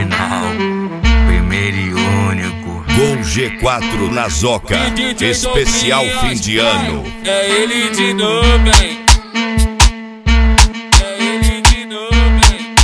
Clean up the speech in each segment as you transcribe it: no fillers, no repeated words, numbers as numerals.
original, primeiro e único. Com G4 na Zoca, especial fim de ano. É ele de novo, hein? É ele de novo, hein?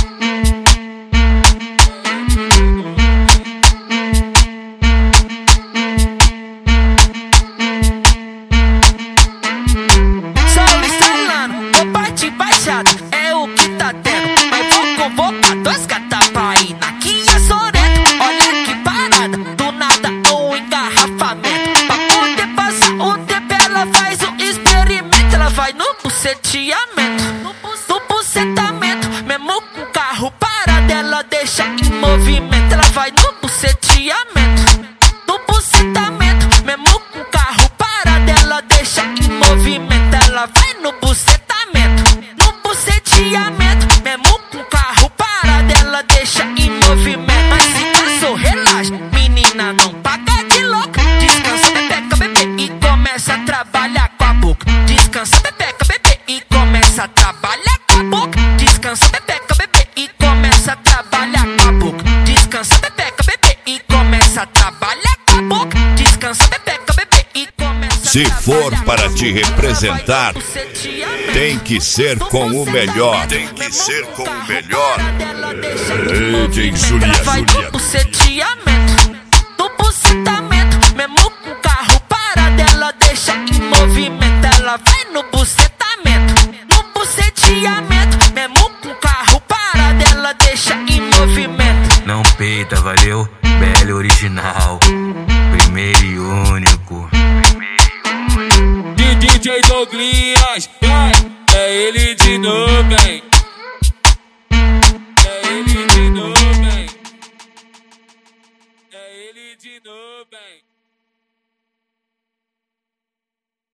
Só instalando, vou partir baixado, é o que tá tendo. Mas vou convocar dois gata pra ir na Kia Sorento. Olha que parada, do nada um engarrafamento. Pra poder passar o tempo, ela faz um experimento. Ela vai no buceteamento, no bucetamento. Mesmo com o carro parado, ela deixa em movimento. Ela vai no buceteamento, no bucetamento. Mesmo com o carro parado, ela deixa em movimento. Ela vai no bucetamento, no buceteamento. Mesmo com o carro parado, ela deixa em movimento. Mas se cansou, relaxa, menina, não paga de louca. Descansa, pepeca, bebê, e começa a trabalhar com a boca. Descansa, pepeca, bebê, e começa a trabalhar com a boca. Descansa, pepeca, bebê, e começa a trabalhar com a boca. Descansa, pepeca, bebê, e começa a trabalhar com a boca. Descansa, pepeca, bebê, e começa a Se for trabalhar para com a te boca. representar, Buceteamento, tem que ser com o melhor. Tem que ser com o melhor. DJ Julia, ela vai Julia. no buceteamento, no bucetamento. Mesmo com o carro parado, ela deixa em movimento. Ela vai no bucetamento, no buceteamento. Mesmo com o carro parado, ela deixa em movimento. Não peita, valeu, belo original, primeiro e único. DJ Douglinhas, vai, é ele de novo, hein? É ele de novo, hein? É ele de novo, hein?